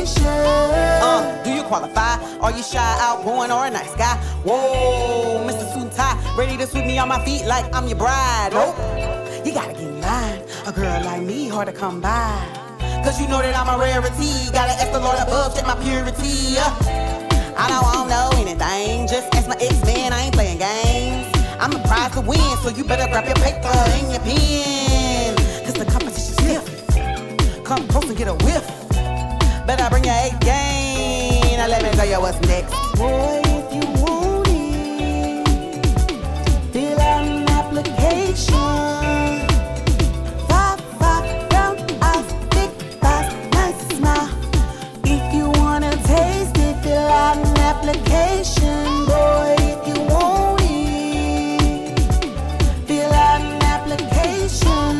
Do you qualify? Are you shy, outgoing, or a nice guy? Whoa, Mr. Suit and Tie, ready to sweep me on my feet like I'm your bride. Nope, you gotta get in line. A girl like me, hard to come by. Cause you know that I'm a rarity. Gotta ask the Lord above, check my purity. I don't want know anything. Just ask my ex-man, I ain't playing games. I'm a prize to win, so you better grab your paper and your pen. Cause the competition's stiff. Come close and get a whiff. Better bring your A game. Now let me tell you what's next. Boy, if you want it, fill out an application. 5, brown eyes, big thighs, nice smile. If you wanna taste it, fill out an application. Boy, if you want it, fill out an application.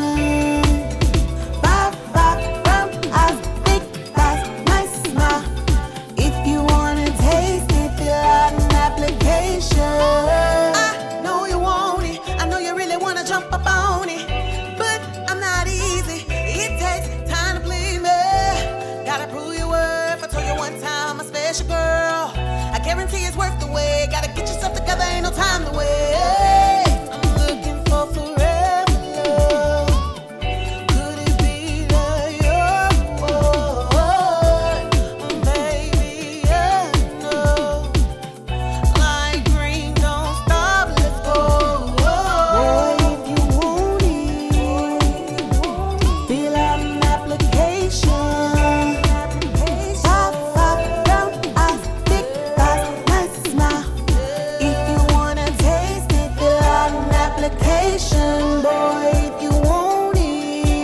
5, brown eyes, big thighs, nice smile. If you wanna taste it, fill out an application. I know you want it, I know you really wanna jump up on it, but I'm not easy. It takes time to please me. Gotta prove your worth. I told you one time, I'm a special girl. I guarantee it's worth the wait. Gotta get yourself together, ain't no time to wait. I'm looking for forever love. Could it be that you're one? Baby, I know. Like green, don't stop, let's go. Boy, if you want it, fill out an application. 5, brown eyes, big thighs, nice smile. If you wanna taste it, fill out an application. Boy, if you want it,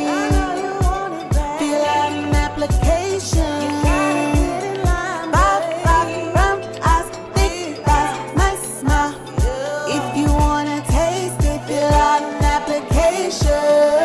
fill out an application. 5, brown eyes, big thighs, nice smile. If you wanna taste it, fill out an application.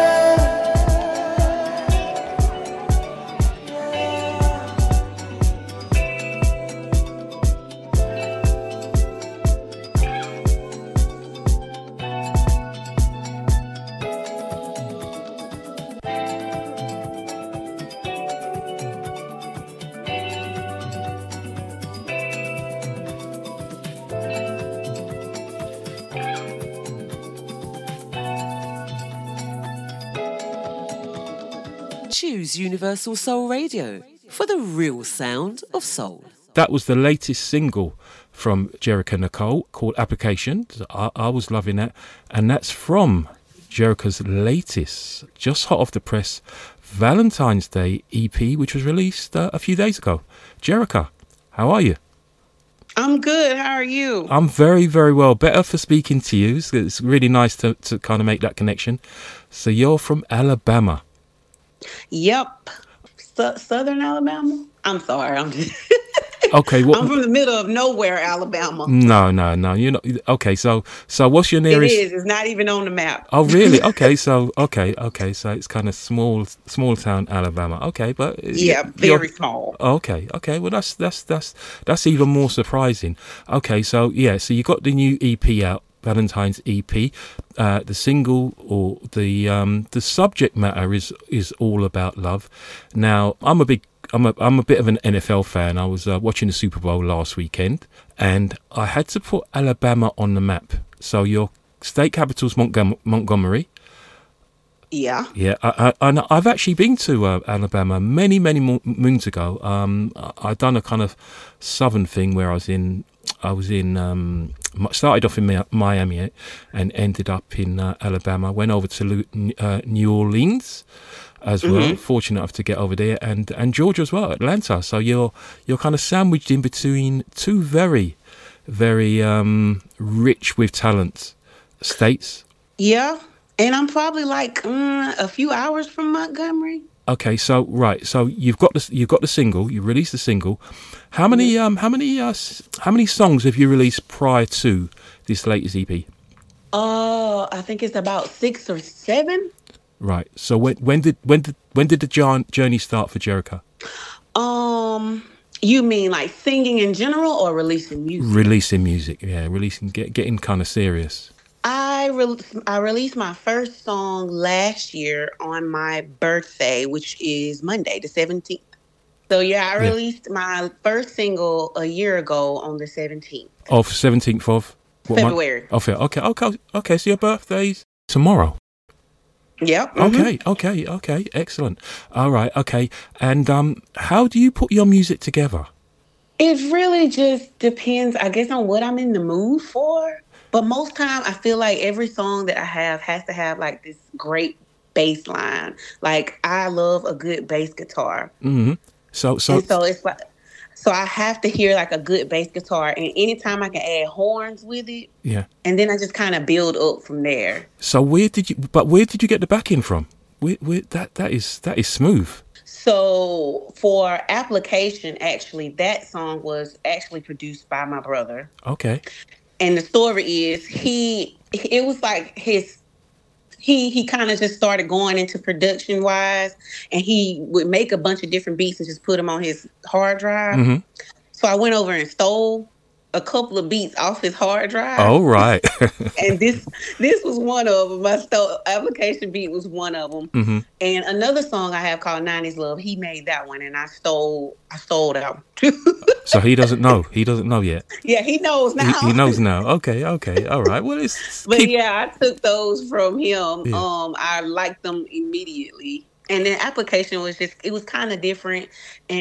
Choose Universal Soul Radio for the real sound of soul. That was the latest single from Jerica Nicole called Application. I was loving that. And that's from Jerica's latest, just hot off the press, Valentine's Day EP, which was released a few days ago. Jerica, how are you? I'm good. How are you? I'm very, very well. Better for speaking to you. It's really nice to kind of make that connection. So you're from Alabama. Yep. Southern Alabama? I'm sorry. Okay. I'm from the middle of nowhere, Alabama. No. You're not. Okay. So what's your nearest? It is. It's not even on the map. Oh, really? Okay. So So it's kind of small town Alabama. Okay, but yeah, very small. Okay. Well, that's even more surprising. Okay. So yeah. So you got the new EP out. Valentine's EP, the single or the subject matter is all about love. Now, I'm a bit of an NFL fan. I was watching the Super Bowl last weekend, and I had to put Alabama on the map. So your state capital's Montgomery. Yeah. Yeah, and I've actually been to Alabama many moons ago. I'd done a kind of southern thing where I started off in Miami and ended up in Alabama. Went over to New Orleans as well. Mm-hmm. Fortunate enough to get over there, and Georgia as well, Atlanta. So you're kind of sandwiched in between two very, very rich with talent states. Yeah, and I'm probably like a few hours from Montgomery. Okay, so you've got the single. You released the single. How many songs have you released prior to this latest EP? I think it's about 6 or 7. Right. So when did the journey start for Jerica? You mean like singing in general or releasing music? Releasing music, yeah. Getting kind of serious. I released my first song last year on my birthday, which is Monday, the 17th. So yeah, I Yeah. released my first single a year ago on the 17th Of 17th of what month? February. Oh, okay. So your birthday's tomorrow. Yep. Okay. Excellent. All right. Okay. And how do you put your music together? It really just depends, I guess, on what I'm in the mood for. But most time, I feel like every song that I have has to have like this great bass line. Like I love a good bass guitar, So and so it's like, so I have to hear like a good bass guitar, and anytime I can add horns with it, yeah. and then I just kind of build up from there. So where did you get the backing from? That is smooth. So for Application, actually, that song was actually produced by my brother. Okay. And the story is it was like he kind of just started going into production wise, and he would make a bunch of different beats and just put them on his hard drive. So I went over and stole a couple of beats off his hard drive. Oh, right. And this was one of them. My Application beat was one of them. And another song I have called 90s Love, he made that one, and I stole that one too. So he doesn't know. He doesn't know yet. Yeah, he knows now. He knows now. Okay. All right. Well, But yeah, I took those from him. Yeah. I liked them immediately. And then Application was it was kind of different, and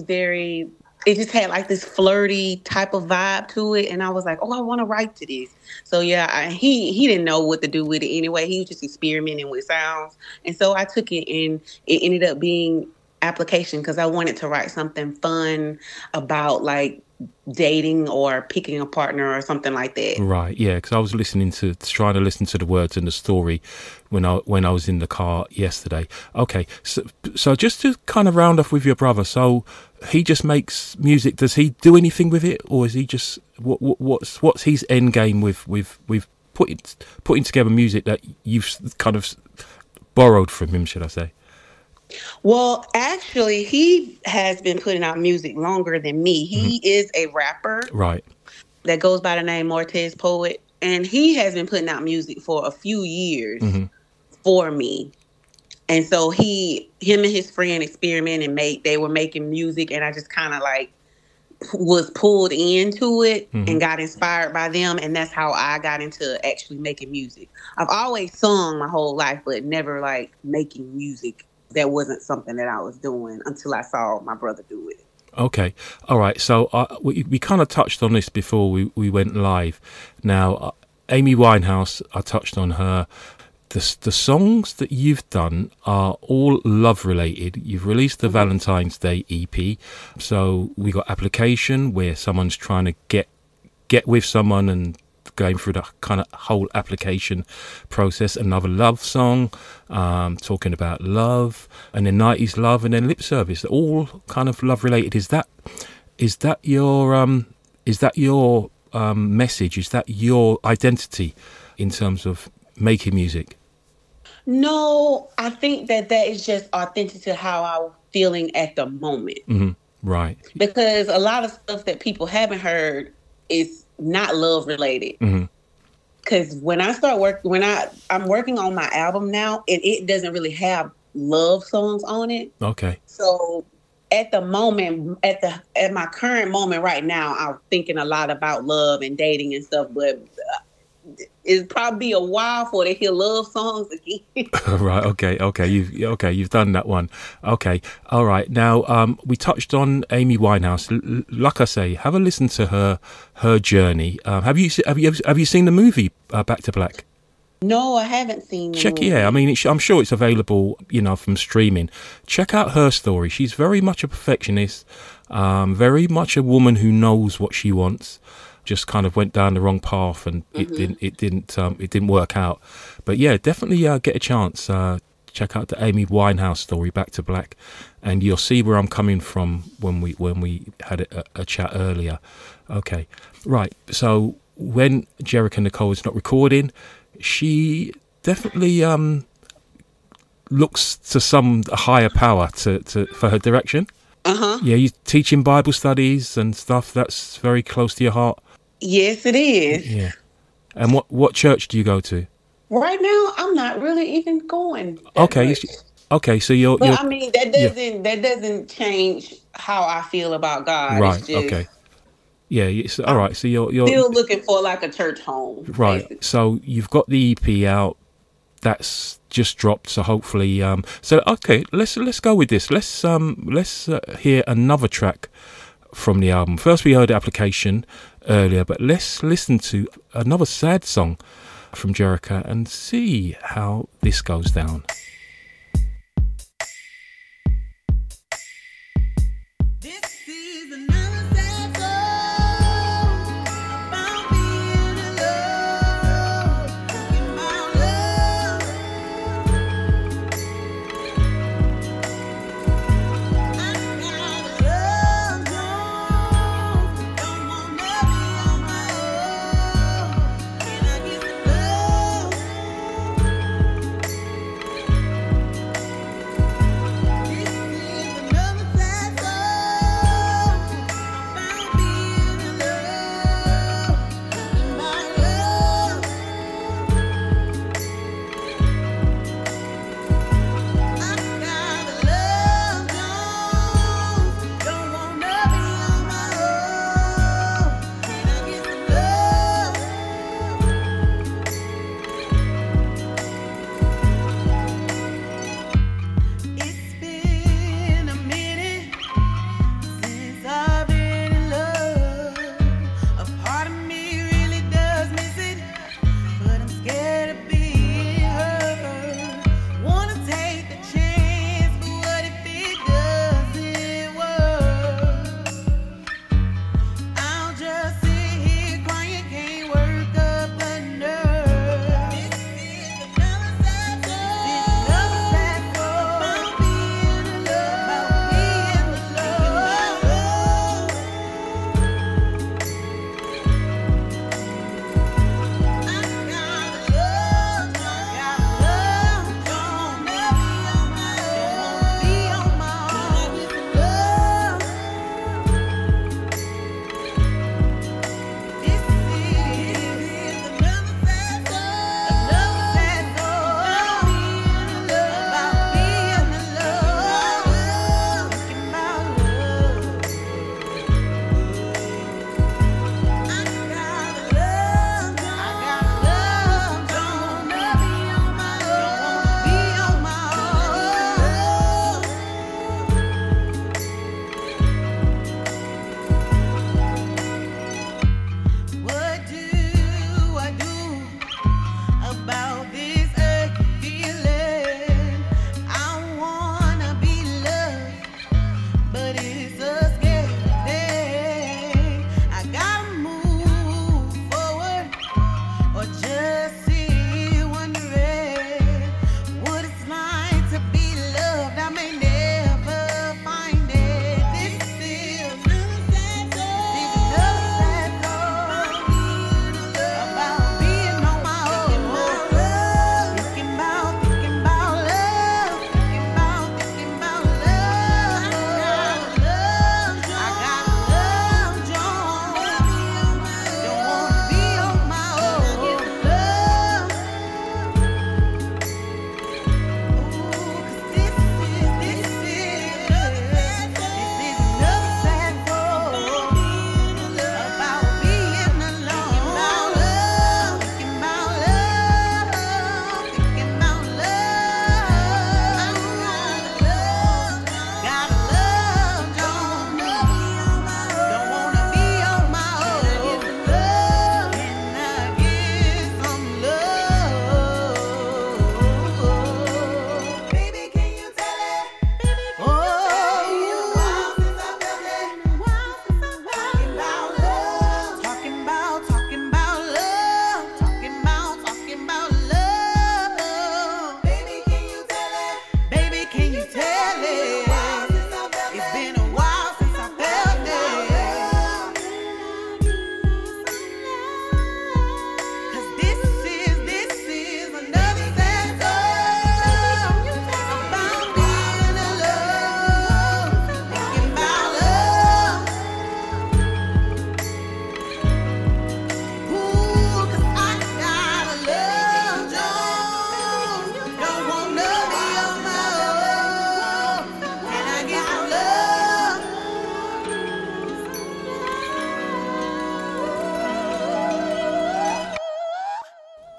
it just had like this flirty type of vibe to it, and I was like, oh, I want to write to this. So yeah, he didn't know what to do with it anyway. He was just experimenting with sounds, and so I took it, and it ended up being Application because I wanted to write something fun about like dating or picking a partner or something like that. Right, yeah, because I was trying to listen to the words and the story when I was in the car yesterday. Okay, so just to kind of round off with your brother, so he just makes music. Does he do anything with it, or is he just what's his end game with putting together music that you've kind of borrowed from him, should I say? Well, actually, he has been putting out music longer than me. He is a rapper, right, that goes by the name Mortez Poet, and he has been putting out music for a few years for me. And so him and his friend experimented and they were making music, and I just kind of like was pulled into it and got inspired by them, and that's how I got into actually making music. I've always sung my whole life, but never like making music. That wasn't something that I was doing until I saw my brother do it. Okay. All right. So we kind of touched on this before we went live. Now, Amy Winehouse, I touched on her. The songs that you've done are all love related. You've released the Valentine's Day EP. So we got Application, where someone's trying to get with someone and going through the kind of whole application process. Another love song, talking about love, and then 90s Love, and then Lip Service. They're all kind of love related. Is that your message? Is that your identity in terms of making music? No, I think that is just authentic to how I'm feeling at the moment. Right. Because a lot of stuff that people haven't heard is not love related. Because when I start I'm working on my album now, and it doesn't really have love songs on it. Okay. So at the moment, at my current moment right now, I'm thinking a lot about love and dating and stuff, but it'll probably be a while before they hear love songs again. Right. Okay. You've done that one. Okay. All right. Now, we touched on Amy Winehouse. Like I say, have a listen to her journey. Have you seen the movie Back to Black? No, I haven't seen the movie. Yeah, I mean, I'm sure it's available, from streaming. Check out her story. She's very much a perfectionist, very much a woman who knows what she wants. Just kind of went down the wrong path, and it didn't work out. But yeah, definitely get a chance. Check out the Amy Winehouse story, Back to Black, and you'll see where I'm coming from when we had a chat earlier. Okay, right. So when Jericha Nicole is not recording, she definitely looks to some higher power for her direction. Yeah, you're teaching Bible studies and stuff. That's very close to your heart. Yes, it is. Yeah. And what church do you go to? Right now, I'm not really even going. Okay. Okay, so you're. I mean, that doesn't change how I feel about God. Right. It's just Okay. Yeah. All right. So you're still looking for like a church home. right. Basically. So you've got the EP out. That's just dropped. So hopefully, so okay. Let's go with this. Let's hear another track from the album. First, we heard Application earlier, but let's listen to another sad song from Jerica and see how this goes down.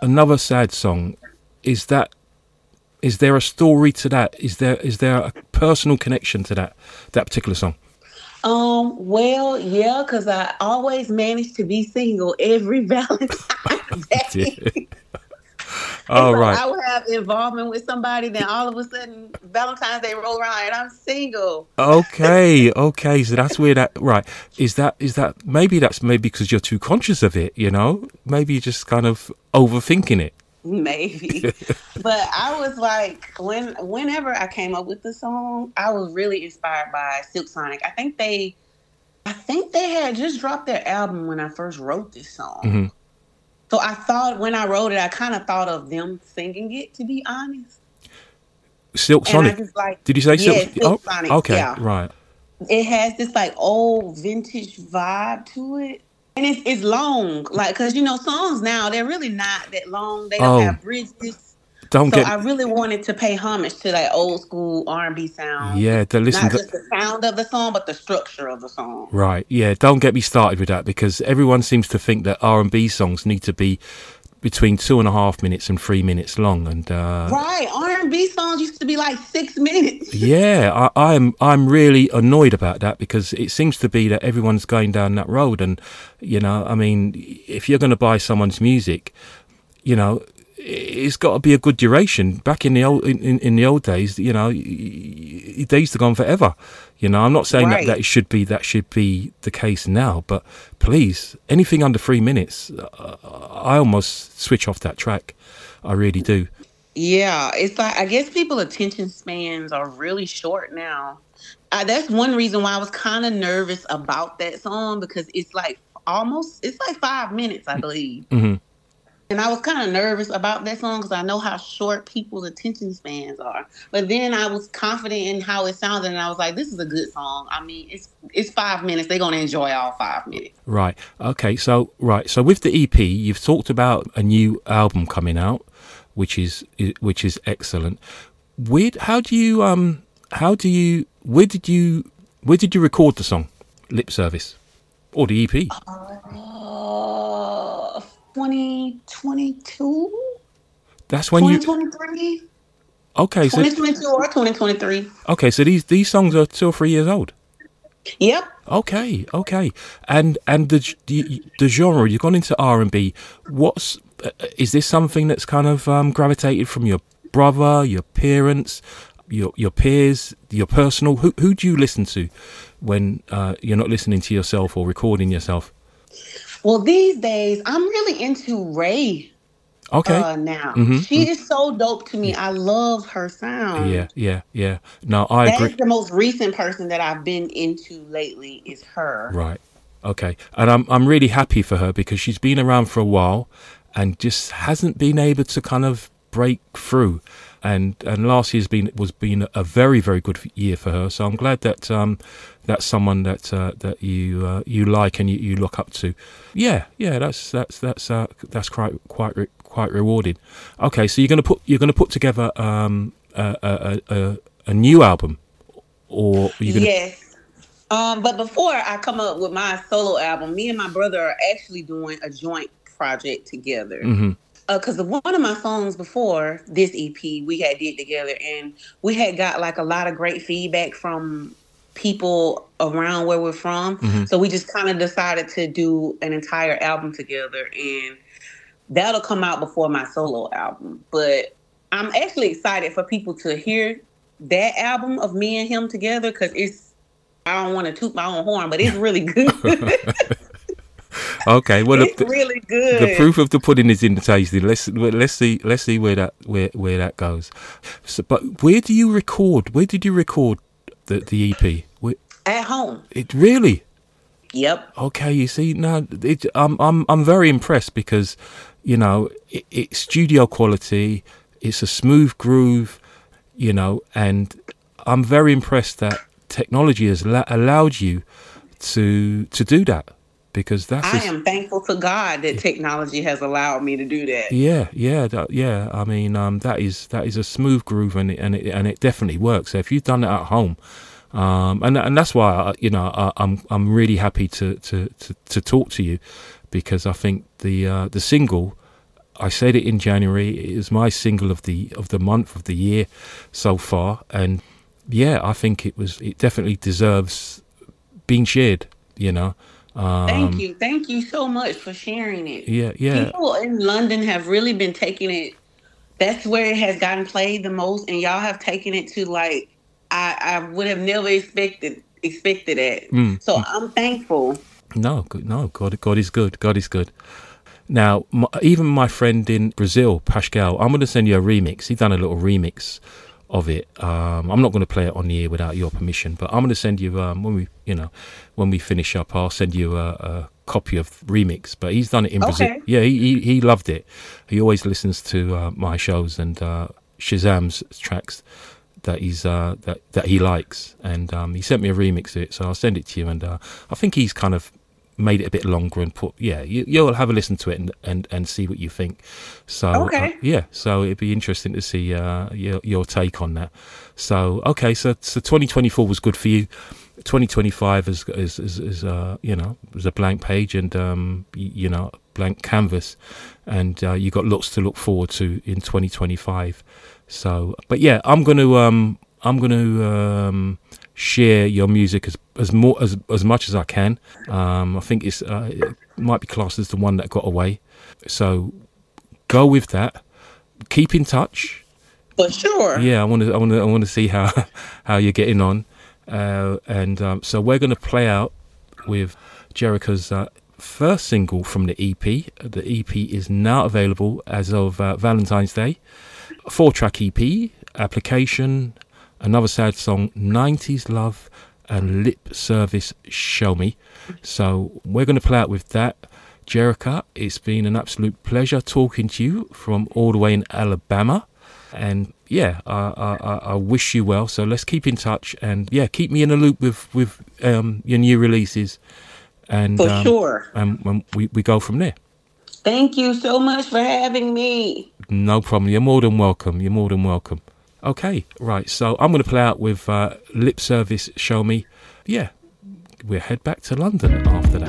another sad song. Is there a story to that? Is there a personal connection to that particular song? Well, yeah, because I always manage to be single every Valentine's Day. Oh, so right. I would have involvement with somebody, then all of a sudden Valentine's Day roll around and I'm single. Okay. So that's where that, right. Is that maybe because you're too conscious of it, you know? Maybe you're just kind of overthinking it. Maybe. But I was like, whenever I came up with the song, I was really inspired by Silk Sonic. I think they had just dropped their album when I first wrote this song. Mm-hmm. So I thought when I wrote it, I kind of thought of them singing it, to be honest. Silk Sonic? Did you say Silk? Silk Sonic, okay, yeah. Right. It has this like old vintage vibe to it. And it's long, like, because, you know, songs now, they're really not that long. They don't have bridges. I really wanted to pay homage to that old school R&B sound. Yeah, not just the sound of the song, but the structure of the song. Right, yeah, don't get me started with that, because everyone seems to think that R&B songs need to be between 2.5 minutes and 3 minutes long, and right, R&B songs used to be like 6 minutes. Yeah, I'm really annoyed about that, because it seems to be that everyone's going down that road, and you know, I mean, if you're going to buy someone's music, you know, it's got to be a good duration. Back in the old days, you know, they used to go on forever. You know, I'm not saying that should be the case now, but please, anything under 3 minutes, I almost switch off that track. I really do. Yeah, it's like, I guess people's attention spans are really short now. That's one reason why I was kind of nervous about that song, because it's like 5 minutes, I believe. Mm-hmm. And I was kind of nervous about that song because I know how short people's attention spans are. But then I was confident in how it sounded, and I was like, this is a good song. I mean, it's 5 minutes. They're going to enjoy all 5 minutes. Right. Okay. So with the EP, you've talked about a new album coming out, which is excellent. Where did you record the song Lip Service or the EP? 2022. That's when 2023. Okay, 2022 or 2023. Okay, so these songs are 2 or 3 years old. Yep. Okay, and the genre, you've gone into R&B. Is this something that's kind of gravitated from your brother, your parents, your peers, your personal? Who do you listen to when you're not listening to yourself or recording yourself? Well, these days I'm really into Ray. Okay. Now she is so dope to me. I love her sound. Yeah. No, I agree. That's the most recent person that I've been into lately is her. Right. Okay. And I'm really happy for her, because she's been around for a while and just hasn't been able to kind of break through. And last year's been a very, very good year for her. So I'm glad that that's someone that you like and you look up to. Yeah. That's quite rewarding. Okay, so you're gonna put together a new album, or Yes. But before I come up with my solo album, me and my brother are actually doing a joint project together. Mm-hmm. Because one of my songs before this EP we had did together, and we had got like a lot of great feedback from people around where we're from. Mm-hmm. So we just kind of decided to do an entire album together, and that'll come out before my solo album. But I'm actually excited for people to hear that album of me and him together, because I don't want to toot my own horn, but it's really good. Okay, well, it's really good. The proof of the pudding is in the tasting. Let's see where that goes. So, but where did you record the EP? At home. It really? Yep. Okay, you see, now I'm very impressed, because you know it's studio quality. It's a smooth groove, you know, and I'm very impressed that technology has allowed you to do that. Because I am thankful to God that technology has allowed me to do that. Yeah. I mean, that is a smooth groove, and it definitely works. So if you've done it at home, and that's why I'm really happy to talk to you, because I think the single I said it in January. It is my single of the month, of the year so far, and yeah, I think it definitely deserves being shared. You know. Thank you so much for sharing it. Yeah. People in London have really been taking it. That's where it has gotten played the most, and y'all have taken it to like I would have never expected it. So I'm thankful. No, God is good. God is good. Now, even my friend in Brazil, Pascal, I'm going to send you a remix. He's done a little remix of it. I'm not going to play it on the air without your permission, but I'm going to send you when we finish up, I'll send you a copy of the remix. But he's done it in Brazil. Yeah, he loved it. He always listens to my shows and Shazam's tracks that he likes, and he sent me a remix of it, so I'll send it to you. And I think he's kind of made it a bit longer and you'll have a listen to it and see what you think. So so it'd be interesting to see your take on that. So 2024 was good for you. 2025 is was a blank page and blank canvas, and you got lots to look forward to in 2025. So, but yeah, I'm going to share your music as much as I can. I think it might be classed as the one that got away. So go with that. Keep in touch. For sure. Yeah, I want to see how you're getting on. So we're going to play out with Jerica's first single from the EP. The EP is now available as of Valentine's Day. A 4-track EP, Application, Another Sad Song, 90s Love, and Lip Service, Show Me. So we're going to play out with that. Jerica, it's been an absolute pleasure talking to you from all the way in Alabama. And yeah, I wish you well. So let's keep in touch, and yeah, keep me in the loop with your new releases. And for sure. And when we go from there. Thank you so much for having me. No problem. You're more than welcome. Okay, right. So I'm going to play out with Lip Service, Show Me. Yeah, we'll head back to London after that.